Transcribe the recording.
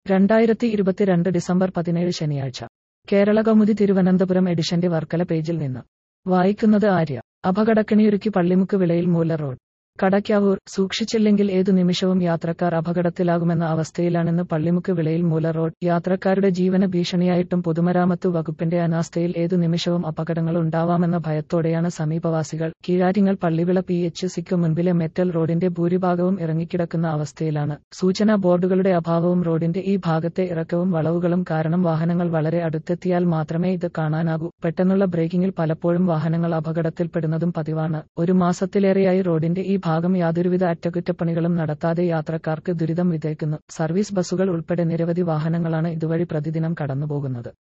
2022 December 17 ശനിയാഴ്ച. കേരളകൗമുദി തിരുവനന്തപുരം എഡിഷന്റെ വർക്കല പേജിൽ നിന്ന് വായിക്കുന്നത് ആര്യ. അപകടക്കെണിയൊരുക്കി പള്ളിമുക്ക് വിളയിൽ മൂല റോഡ്. കടയ്ക്കാവൂർ. സൂക്ഷിച്ചില്ലെങ്കിൽ ഏതു നിമിഷവും യാത്രക്കാർ അപകടത്തിലാകുമെന്ന അവസ്ഥയിലാണെന്ന് പള്ളിമുക്ക് വിളയിൽ മൂല റോഡ്. യാത്രക്കാരുടെ ജീവന് ഭീഷണിയായിട്ടും പൊതുമരാമത്ത് വകുപ്പിന്റെ അനാസ്ഥയിൽ ഏതു നിമിഷവും അപകടങ്ങൾ ഉണ്ടാവാമെന്ന ഭയത്തോടെയാണ് സമീപവാസികൾ. കീഴാറ്റിങ്ങൽ പള്ളിവിള PHCക്ക് മുൻപിലെ മെറ്റൽ റോഡിന്റെ ഭൂരിഭാഗവും ഇറങ്ങിക്കിടക്കുന്ന അവസ്ഥയിലാണ്. സൂചനാ ബോർഡുകളുടെ അഭാവവും റോഡിന്റെ ഈ ഭാഗത്തെ ഇറക്കവും വളവുകളും കാരണം വാഹനങ്ങൾ വളരെ അടുത്തെത്തിയാൽ മാത്രമേ ഇത് കാണാനാകൂ. പെട്ടെന്നുള്ള ബ്രേക്കിംഗിൽ പലപ്പോഴും വാഹനങ്ങൾ അപകടത്തിൽപ്പെടുന്നതും പതിവാണ്. ഒരു മാസത്തിലേറെയായി റോഡിന്റെ ഈ ഭാഗം യാതൊരുവിധ അറ്റകുറ്റപ്പണികളും നടത്താതെ യാത്രക്കാർക്ക് ദുരിതം വിതയ്ക്കുന്നു. സർവീസ് ബസ്സുകൾ ഉൾപ്പെടെ നിരവധി വാഹനങ്ങളാണ് ഇതുവഴി പ്രതിദിനം കടന്നുപോകുന്നത്.